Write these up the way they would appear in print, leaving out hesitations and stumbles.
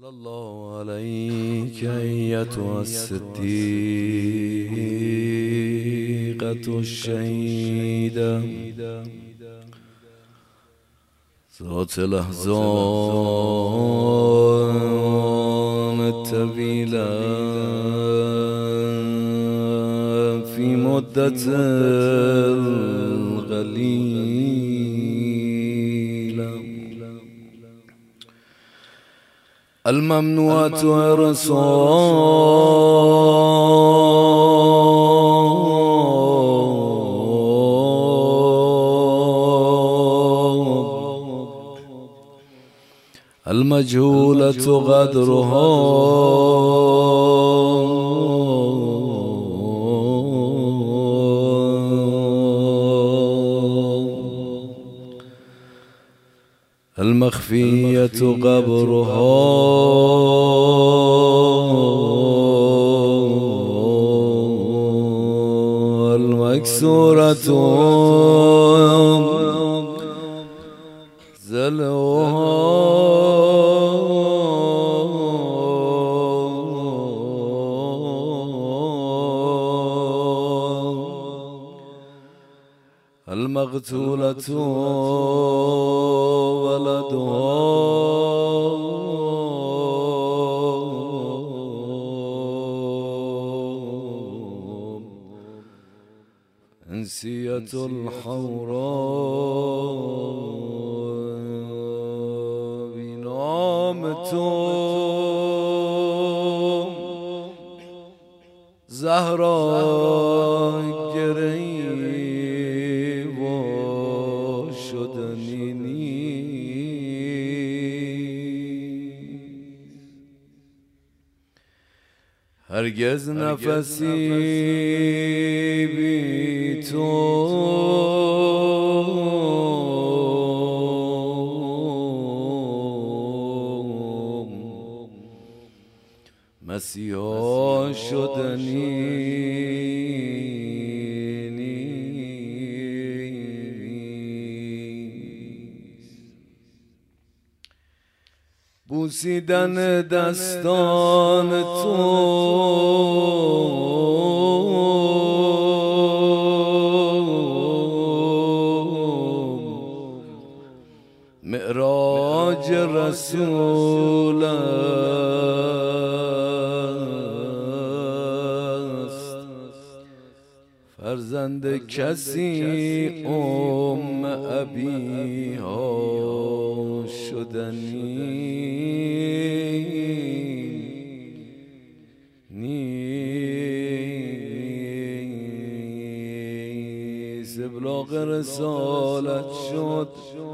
صلی الله علیک ایتها الصدیقة الشهیدة ذات الاحزان الطویلة فی مدت القلیلة الممنوعة عرصات المجهولة قدرها المخفية قبرها المكسورة زلها المقتولة ولدها أنسية الحوراء بنامتم زهراء گریب شدنی هرگز نفسی بی تو مسیحا شدنی بوسیدن دستان تو معراج رسول است فرزند کسی ابیها شدنی ابلاغ رسالت شد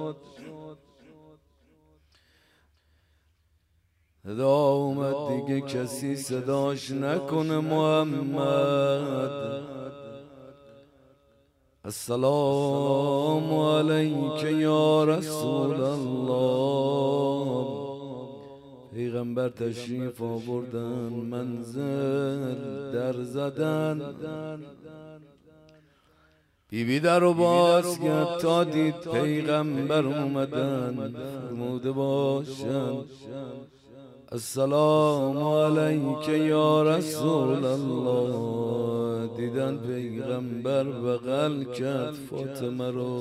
صدا اومد دیگه کسی صداش نکنه محمد السلام علیک یا رسول الله پیغمبر تشریف آوردن منزل در زدن بیبی در رو باز کرد تا دید پیغمبر اومدن فرموده باشن السلام علیک یا رسول الله دیدن پیغمبر بغل کرد فاطمه رو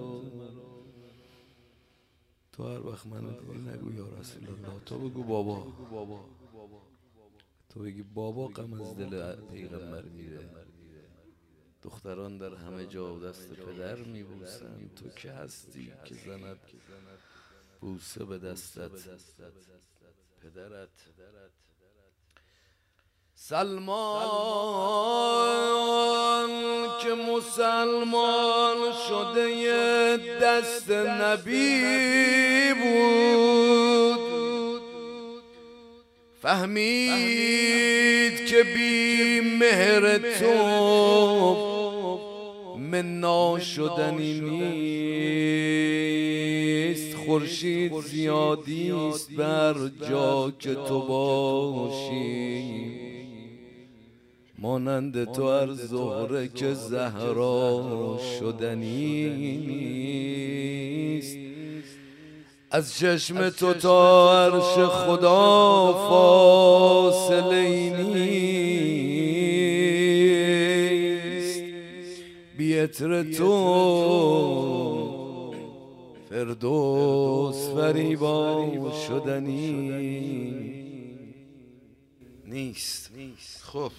تو هر وقت منو دیدی نگو یا رسول الله تو بگو بابا تو بگی بابا غم از دل پیغمبر میره دختران در همه جا دست پدر میبوسن تو که هستی که زند بوسه به دستت پدرت سلمان که مسلمان شده دست نبی بود فهمید که بی مهر تو منا شدنی نیست خورشید زیادیست بر جا که تو باشی مانند تو هر زهره که زهرا شدنی نیست از چشم تو تا عرش خدا فاصله نیست، بی عطر تو فردوس فریبا شدنی نیست. خب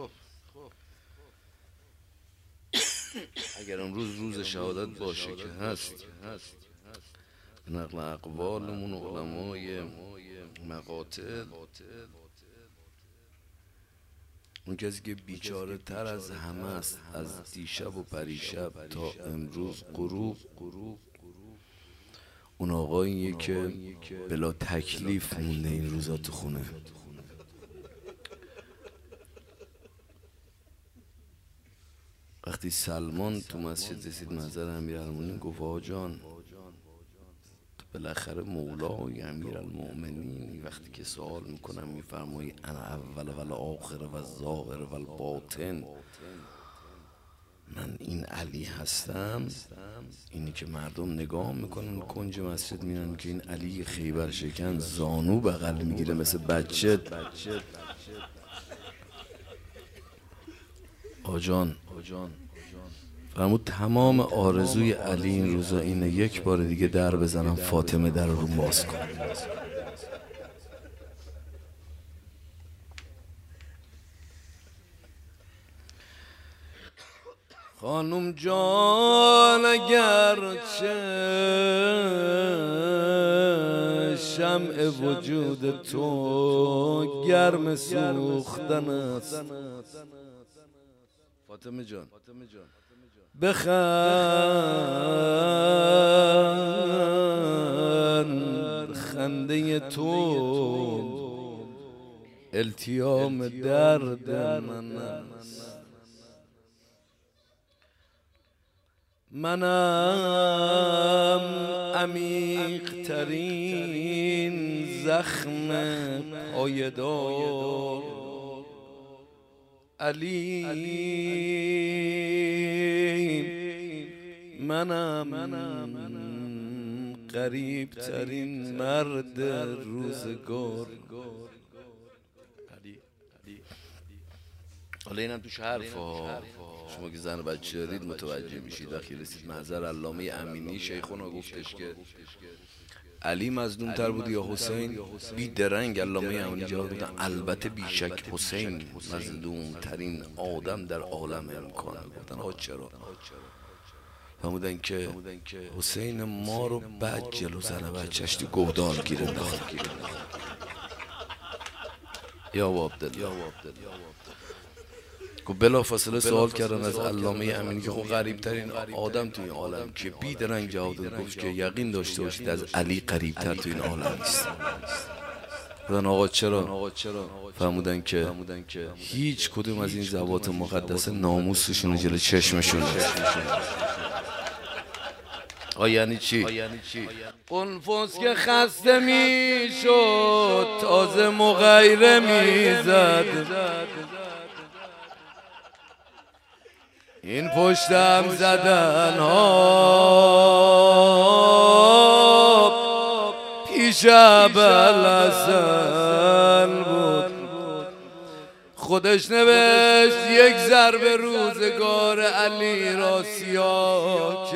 اگر امروز روز شهادت باشه که هست، به نقل اقوالمون علمای مقاتل، اون کسی که بیچاره تر از همه است از دیشب و پریشب تا امروز غروب، اون آقاییه که بلا تکلیف مونده این روزا تو خونه. وقتی سلمان تو مسجد رسید نظر امیرالمومنین گفت آقا جان تو بالاخره مولای امیرالمومنین، وقتی که سوال میکنم میفرمایی انا اول و آخر و ظاهر و باطن، من این علی هستم. اینی که مردم نگاه میکنن کنج مسجد میرن که این علی خیبر شکن زانو بغل میگیره مثل بچه. آجان فرمود تمام آرزوی علی این روزا اینه یک بار دیگه در بزنم فاطمه در رو باز کن. خانم جان اگرچه شمع وجود تو گرم سوختن است، فاطمه جان بخند، خنده تو التیام درد من است. منم عمیق ترین زخم پایدار علی، منم غریب ترین مرد روزگار. حالا اینم توش حرفا، شما که زن بچه دارید متوجه میشید. وقتی رسید محضر علامه امینی، شیخونا گفتش که علی مظلوم تر بود یا حسین؟ بی درنگ علامه امینی جواب دادن البته بیشک حسین مظلوم ترین آدم در عالم امکانه. گفتن آقا چرا؟ فرمودن که حسین ما رو بعد جلو زن بچه‌ش تو گودال گیر انداخت. یا عبدالله بلا فاصله سوال کردن از علامه امینی که خب غریب ترین آدم تو این عالم که بی درنگ جواب داد، گفت که یقین داشته باشید از علی قریب تر تو این عالم نیست. گفتن آقا چرا؟ فرمودن که هیچ کدوم از این ذوات مقدس ناموسشون جلوی چشمشون نیست. یعنی چی؟ قنفس که خسته میشد تازه مغیره میزد، این پشتم زدن ها پیش ابوالحسن بود. خودش نوشت یک ضربه روزگار علی را سیاه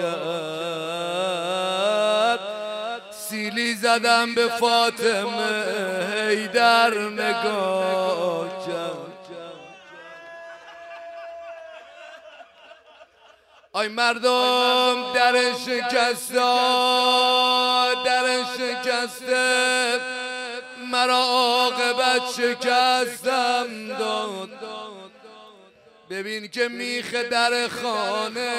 کرد، سیلی زدم به فاطمه حیدر نگاه کرد. آی مردم در شکسته مرا عاقبت شکستم داد. ببین که میخ در خانه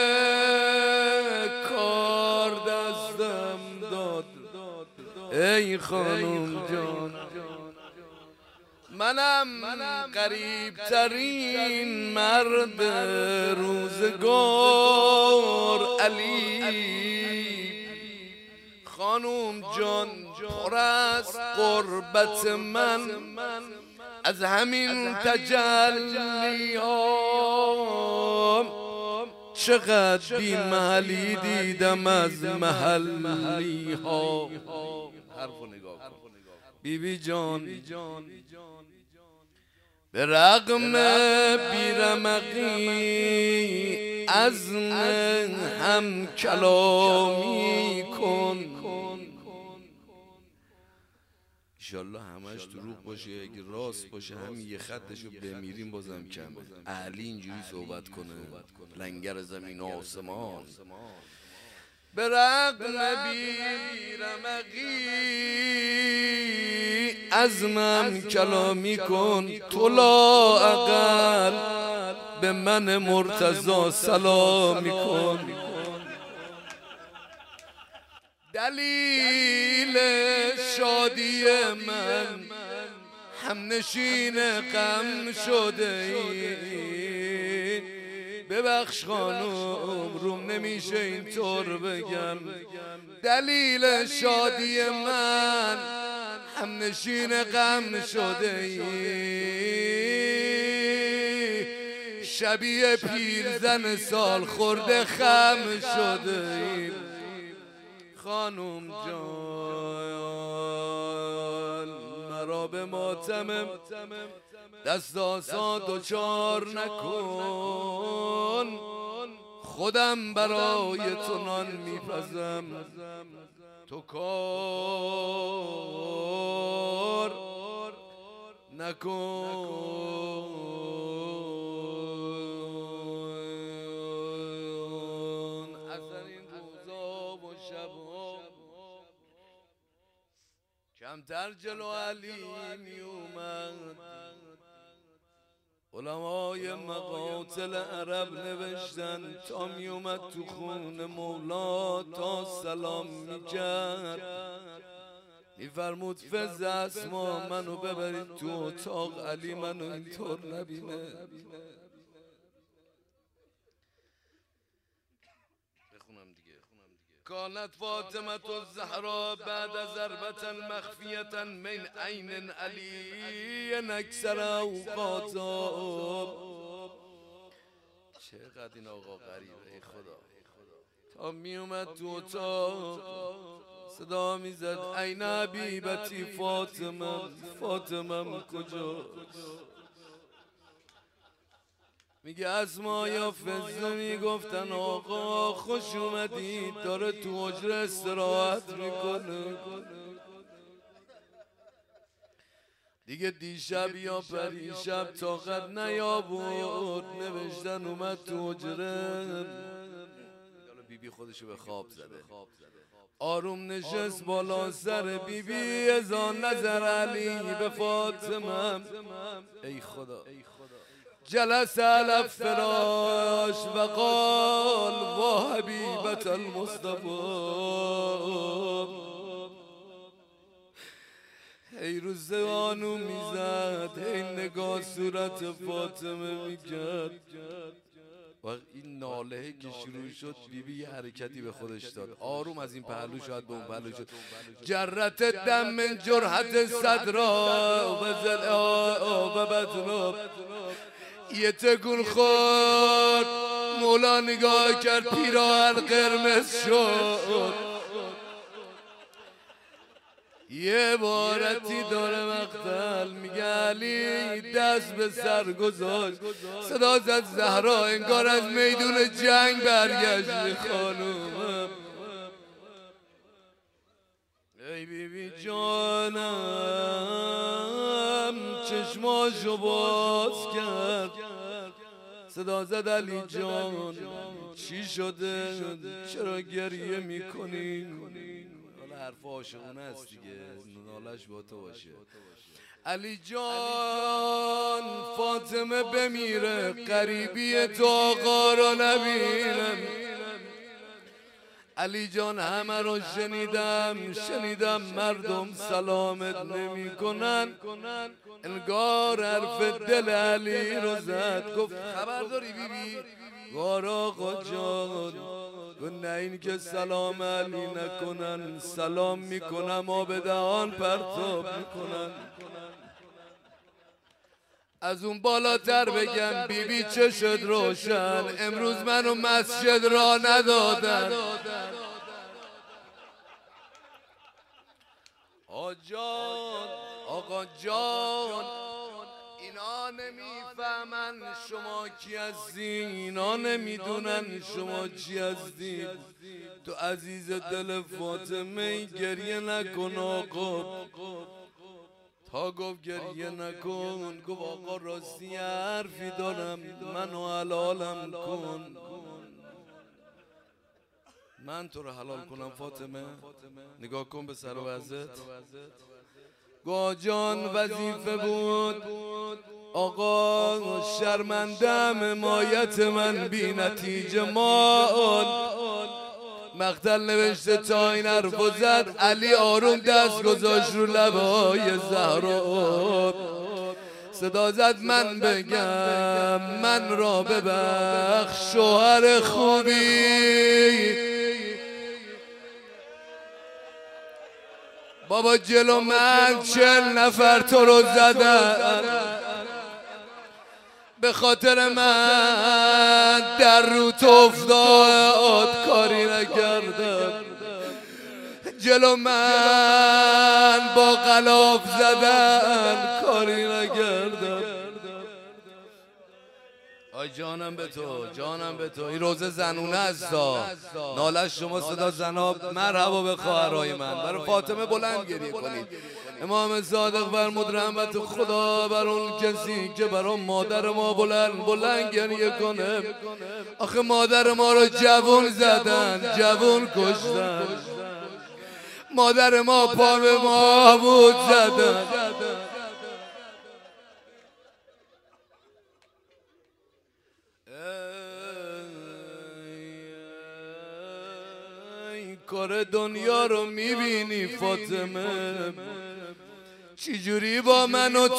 کار دستم داد. ای خانم جان منم غریب ترین مرد روزگار علی. خانم جان پر از قربت من از همین تجلیام، چقدر بی محلی دیدم از محلی ها. حرفو نگاه کن بیبی جان، به رغم بیرمقی عزم هم کلامی کن. ایشالله همش دروغ باشه، اگه راست باشه همین یه خطشو بمیریم بازم کمه. اهلی اینجوری صحبت کنه، لنگر زمین آسمان. به رغم بیرمقی عزمم کلامی کن، تو لااقل به من مرتضی سلامی کن. دلیل شادی من همنشین غم شده ای، ببخش خانم روم نمیشه اینطور بگم. دلیل شادی من همنشین غم شده ای، شبیه پیرزن سال خورده خم شده ای. خانم جان مرا به ماتمم دست آسا دوچار نکن، خودم برای تو نان میپزم، تو کار نکن. کمتر جلو علی میومد، علمای مقاتل عرب نوشتن تا میومد تو خون مولا تا سلام میکرد، میفرمود فز اسما منو ببرید تو اتاق، علی منو اینطور نبینه. كانت فاطمة الزهراء بعد ضربة مخفية من عين علي اکثر اوقاتا. چقدر این آقا غریبه ای خدا. تا می اومد تو اتاق صدا میزد عین حبیبتی فاطمه، فاطمه کجاست؟ میگه اسما یا فزه میگفتن آقا خوش اومدید، داره تو حجره استراحت میکنه. دیگه دیشب یا پریشب طاقت نیاورد، نوشتن اومد تو حجره. بیبی خودشو به خواب زده، آروم نشست بالا سر بیبی، ازان نظر علی به فاطمه. ای خدا، جلس على الفراش وقال وا حبیبت المصطفى. ای رو زبانو میزد، ای نگاه صورت فاطمه میکرد. و این ناله که شروع شد بیبی یه حرکتی به خودش داد، آروم از این پهلو شاید به اون پهلو شد. جرت دم من جرحت صدرا و زل آب بدنا، یه تکون خورد مولا نگاه کرد، پیراهن قرمز شد. یه بارتی داره مقتل، میگه علی دست به سر گذاشت، صدا زد زهرا انگار از میدون جنگ برگشت. خانومم ای بیبی جانم چشماشو باز کرد، صدا زد علی جان چی شده؟ چرا گریه میکنی؟ حالا حرف عاشقونه است دیگه، نالش با تو باشه. علی جان فاطمه بمیره، قریبی تو آقا رو نبینم. علی جان همه رو شنیدم مردم سلامت نمی کنن، انگار حرف دل علی رو زد. گفت خبر داری بیبی؟ گفت آقا جان، گفت نه این که سلام علی نکنن، سلام میکنم آب دهان پرتاب میکنن. از اون بالاتر بگم بیبی چشت روشن، امروز منو مسجد را ندادن. آجان آقا جان، اینا نمیفهمن شما کی هستی، اینا نمیدونن شما چی هستی. تو عزیز دل فاطمه گریه نکن آقا. تا گفت گریه نکن، گفت آقا راستی حرفی دارم، منو حلالم کن. من تو رو حلال کنم فاطمه؟ نگاه کن به سر و وضعت. گفت جان وظیفه بود آقا، شرمندم حمایت من بی نتیجه مال. مقتل نوشته تا این حرفو زد، علی آروم دست گذاشت رو لبای زهرا. صدا زد من بگم من را ببخش شوهر خوبی. بابا جلو من 40 نفر تو رو زدن، به خاطر من در رو تو افتاد، کاری نکردم. جلو من با غلاف زدن، کاری نکردم. آی جانم به تو، جانم به تو. این روزه زنونه است، نالش شما صدا زناب مرحبا به خواهرای من. برای فاطمه بلند گریه کنید. امام صادق فرمود رحمت خدا بر اون کسی که برای مادر ما بلند گریه کنه. آخه مادر ما رو جوون زدن، جوون کشتن. مادر ما پا به ما بود زدن. کار دنیا رو میبینی فاطمه، چجوری با من و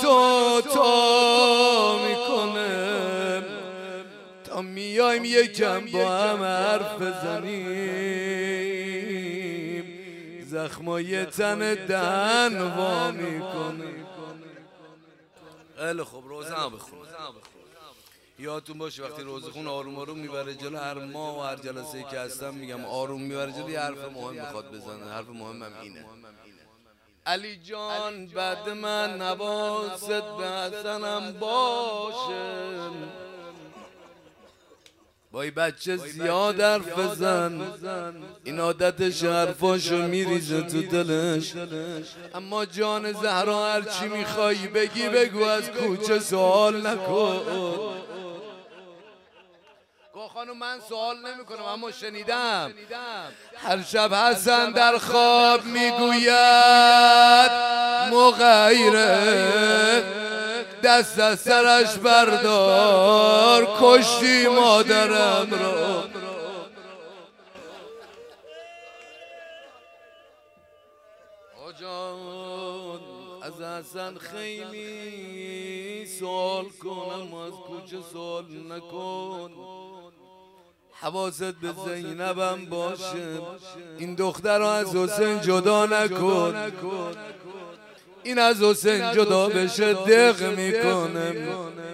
تو میکنه. تا میایم یکم با هم حرف بزنیم، زخمای تن دهن وا میکنه. خیلی خوب، روزه هم بخون. یادتون باشه وقتی روزه خون آروم آروم میبره جلو، هر ماه و هر جلسه‌ای که هستم میگم آروم میبره جلو، یه حرف مهم میخواد بزنه. حرف مهمم اینه: علی جان بعد من حواست به حسنم باشه، با این بچه زیاد حرف بزن، این عادتش حرفاشو میریزه تو دلش. اما جان زهرا هرچی میخوای بگی بگو، از کوچه سوال نکن. خانم من سوال نمی کنم اما شنیدم هر شب حسن در خواب میگوید مغیره دست از سرش بردار، کشتی مادرم رو. آجان از حسن خیلی سوال کنم، از کوچه سوال نکن. حواست به زینبم باشه، این دختر رو از حسین جدا نکن. این از حسین جدا بشه دق میکنه.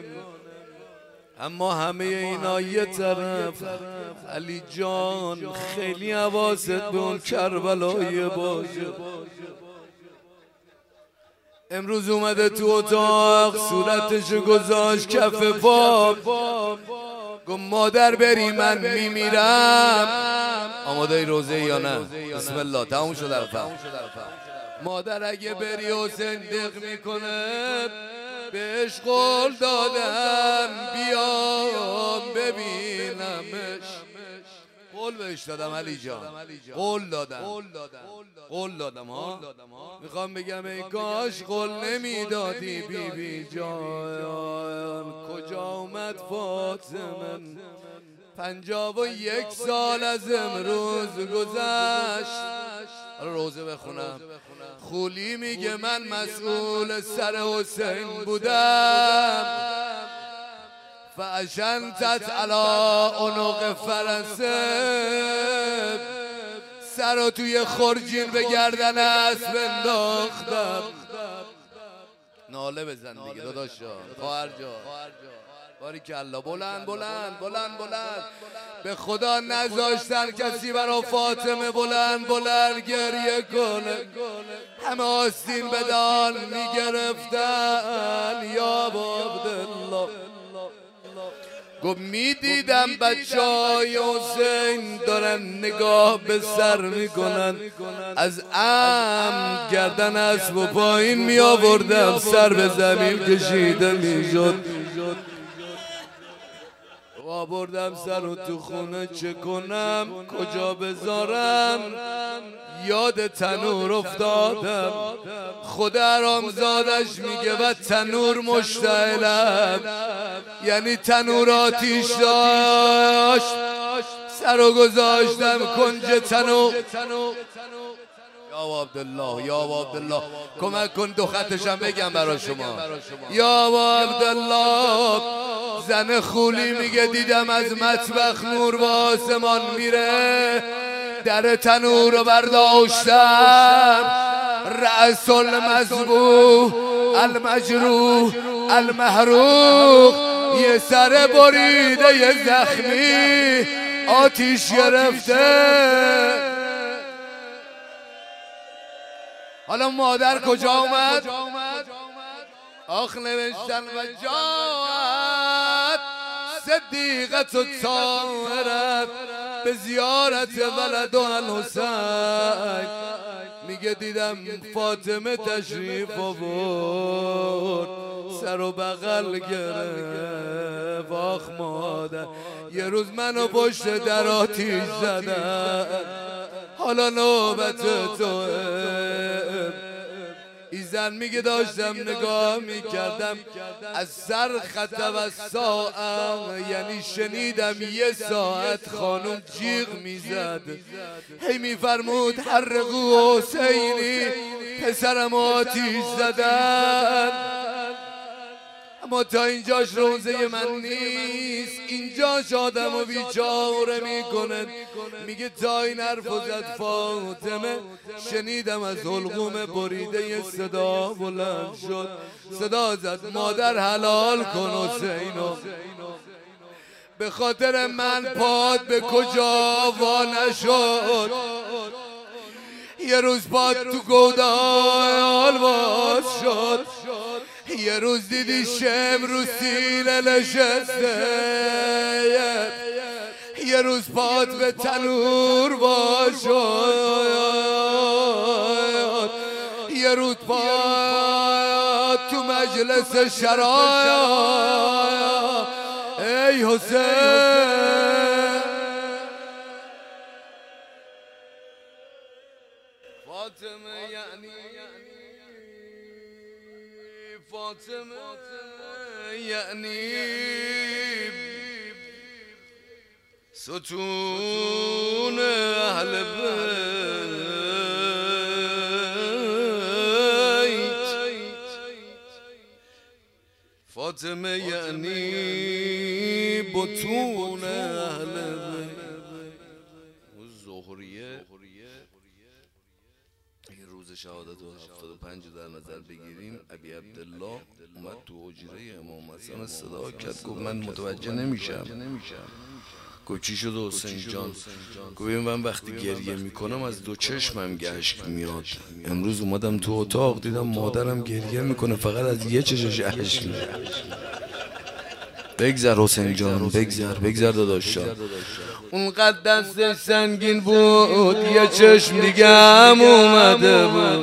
اما همه اینا یه طرف، علی جان خیلی حواست به اون کربلای باشه. امروز اومده تو اتاق، صورتشو گذاشت کف پا، گفت مادر بری من میمیرم. آماده روزه یا نه؟ بسم الله، تموم شد رفتم. مادر اگه بری حسین دق میکنه، بهش قول دادم بیام ببینمش. قول بهش دادم علی جان، قول دادم ها. میخوام بگم ای کاش قول نمیدادی بی جان. کجا اومد فاطمه؟ 51 سال از امروز گذشت. روزه بخونم. خولی میگه من مسئول سر حسین بودم، فعشنتت علا عنق فرسه، سر رو توی خرجین به گردن اسب انداختم. ناله بزن دیگه داداش جان، خواهر جان، باریکلا. بلند بلند بلند بلند. به خدا نذاشتن کسی برا فاطمه بلند بلند گریه کنه. همه آستین بدان میگرفتن. یا عبدالله گفت میدیدم بچهای حسین دارن نگاه به سر میکنن، از عمد گردن اسب و پایین می آوردم، سر به زمین کشیده میشد. آوردم سر رو تو خونه چه کنم کجا بذارم، یاد تنور افتادم. خدا حرامزادش میگه و تنور مشتعلم، یعنی تنور آتیش داشت، سر رو گذاشتم کنج تنور. یا عبدالله یا عبدالله کمک کن دو خطشم بگم برا شما. یا عبدالله زن خولی میگه دیدم از مطبخ نور به آسمان میره، در تنور رو برداشتم، رأس المذبوح المجروح المحروق، یه سر بریده یه زخمی آتیش گرفته. حالا مادر کجا اومد؟ آخ نوشتن و جاعت صدیقت و طاهرت به زیارت ولد و الحسین. میگه دیدم فاطمه تشریف آورد، سر و بغل گرفت. آخ مادر یه روز منو پشت در آتیش زدن، حالا نوبت توه. این زن میگه داشتم نگاه میکردم از سر خط و ساعت، یعنی شنیدم یه ساعت خانم جیغ میزد، هی میفرمود حرقو حسینی، پسرم آتیش زدن. اما تا اینجاش روزه من نیست، اینجاش آدم و بیچاره میکنه. میگه تا این حرفو زد فاطمه شنیدم از حلقوم بریده یه صدا بلند شد، صدا زد مادر حلال کن حسینو، به خاطر من پاد به کجا وا نشد. یه روز پاد تو گودای آلواز شد، یه روز دیدی شم رو سینه نشسته، یه روز پات به تنور باشد، یه روز پات تو مجلس شرایع. ای حسین فاطمه یعنی فاطمه یعنی ستون اهل بیت، فاطمه یعنی بطون اهل بیت. زهریه روز شهادت و 75 در نظر بگیریم، ابی عبدالله اومد تو حجره امام حسن صدا کرد، گفت من متوجه نمیشم. گفت چی شد حسین جان؟ گفت من وقتی گریه میکنم از دو چشمم گشت میاد، امروز اومدم تو اتاق دیدم مادرم گریه میکنه فقط از یه چشش اشک میاد. بگذر حسین جان بگذر داداش جان. اونقدر دستش سنگین بود یه چشم دیگه هم اومده بود.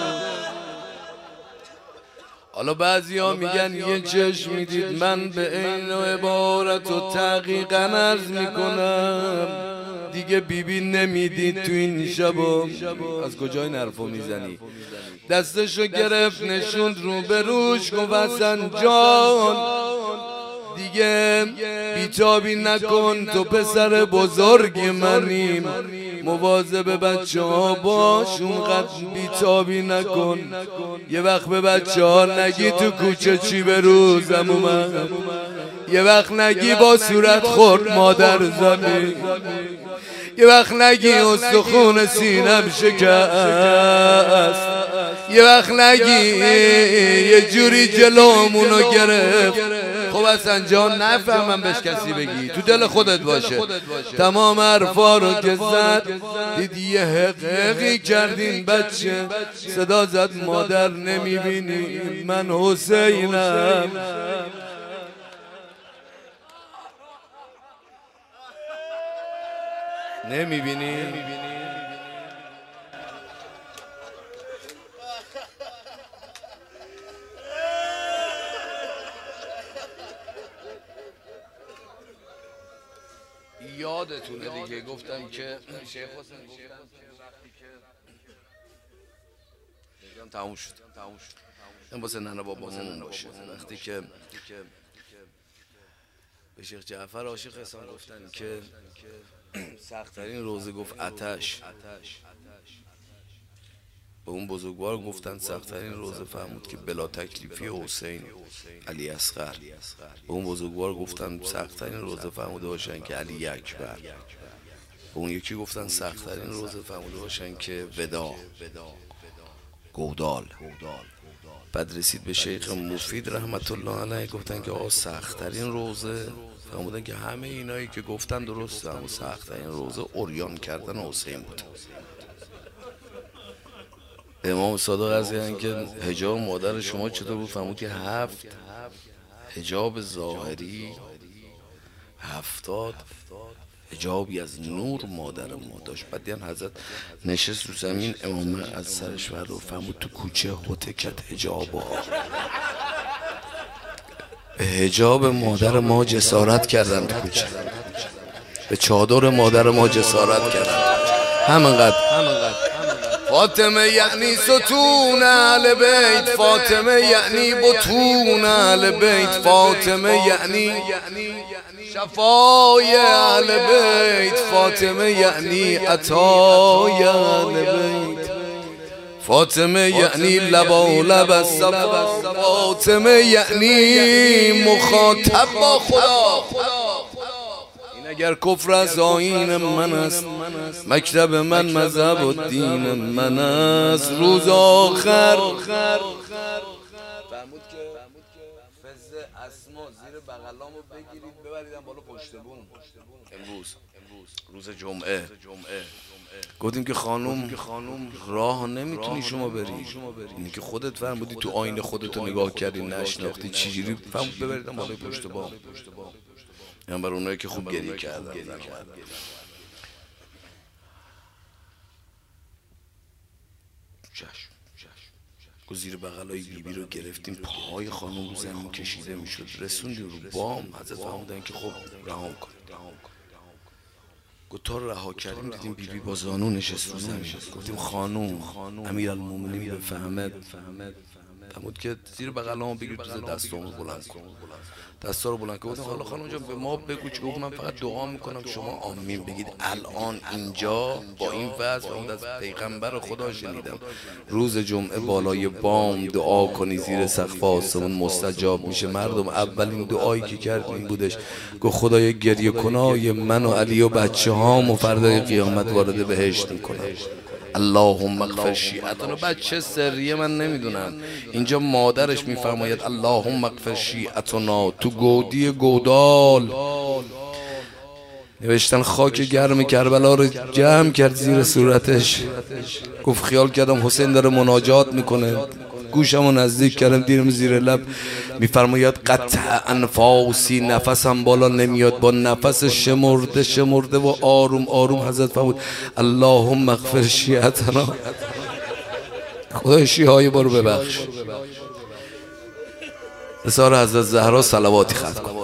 حالا بعضی ها میگن یه چشم میدید، من به عین و عبارت و تحقیقا عرض میکنم دیگه بیبی نمیدید تو این شبا. از کجا این حرفو میزنی؟ دستشو گرفت نشوند رو به روش، گفت حسن جان دیگه بیتابی نکن، تو پسر بزرگ منیم، مواظب بچه ها باش، اونقدر بیتابی نکن. یه وقت به بچه ها نگی تو کوچه چی به روزم اومد، یه وقت نگی با صورت خورد مادر زمین، یه وقت نگی استخون سینم شکست، یه وقت نگی یه جوری جلومونو گرفت. خب اصلا جان نفهمم بهش کسی بگی، تو دل خودت باشه. تمام حرفا رو که زد دیدی یه حقیقی کردین بچه. صدا زد مادر نمیبینی من حسینم. نمیبینی؟ یادتونه دیگه گفتم که شیخ حسین گفتم که وقتی که تموم شد این واسه ننه بابامون باشه. وقتی که به شیخ جعفر عاشق حسان گفتن که سخت‌ترین روزه گفت آتش. به اون بزرگوار گفتن سخت‌ترین روزه فرمود که بلا تکلیفی حسین علی اصغر. به اون بزرگوار گفتن سخت‌ترین روزه فرموده باشن که علی اکبر. به اون یکی گفتن سخت‌ترین روزه فرموده باشن که ودا گودال. بعد رسید به شیخ مفید رحمت الله علیه گفتن که آقا سخت‌ترین روزه فرمودن که همه اینایی که گفتن درسته، اما سخت‌ترین روزه عریان کردن حسین بود. امام صادق از این که حجاب مادر شما چطور بود فرمود که 7 حجاب ظاهری 70 حجابی از نور مادر ما داشت. بعد دیدن حضرت نشست رو زمین امامه از سرش ورد و فرمود تو کوچه هتکت حجابا. به حجاب مادر ما جسارت کردن تو کوچه، به چادر مادر ما جسارت کردن. همینقدر فاطمه یعنی ستون اهل بیت، فاطمه یعنی بطون اهل بیت، فاطمه یعنی شفای اهل بیت، فاطمه یعنی عطای اهل بیت، فاطمه یعنی لبالب الصفا، فاطمه یعنی مخاطب با خدا. اگر کفر از آیین من است، مکتب من مذهب و دین من است. روز آخر فرمود که فز اسما زیر بغلامو بگیرید ببریدم بالا پشت بوم. امروز روز جمعه گفتیم که خانوم راه نمیتونی شما بری، اینی که خودت فرمودی تو آینه خودتو نگاه کردی نشناختی چجوری فرمود ببریدم بالای پشت بام. یعنی برای اونایی که خوب گریه کردن زیر بغلای بیبی رو گرفتیم، پاهای خانم رو زمین کشیده میشد، رسوندیم رو بام. حضرت فرمودن که خب رها کنید. تا رها کردیم دیدیم بیبی با زانو نشست رو زمین. گفتیم خانم امیرالمومنین بفهمد. فرمود که زیر بغلامو بگیر تو دستامو بلند کن. دستا رو بلند کردم. حالا خانم جان به ما بگو چه گفت. من فقط دعا میکنم شما آمین بگید. الان اینجا با این وضع و از پیغمبر خدا شنیدم روز جمعه بالای بام دعا کنی زیر سقف آسمون مستجاب میشه. مردم اولین دعایی که کرد این بودش، گفت خدای گریه کنای من و علی و بچه هام و فردای قیامت وارد بهشت میکنم. اللهم اغفر شیعتنا. بچه سریه من نمیدونم، اینجا مادرش میفرماید اللهم اغفر شیعتنا. تو گودی گودال نوشتن خاک گرم کربلا رو جمع کرد زیر صورتش. گفت خیال کردم حسین داره مناجات میکنه، گوشمو نزدیک کردم دیدم زیر لب میفرماید قطع انفاسی، نفسم بالا نمیاد، با نفس شمرده و آروم آروم حضرت فرمود اللهم اغفر شیعتنا. خدای شیعه بارو ببخش. رسال حضرت زهرا صلواتی ختم کن.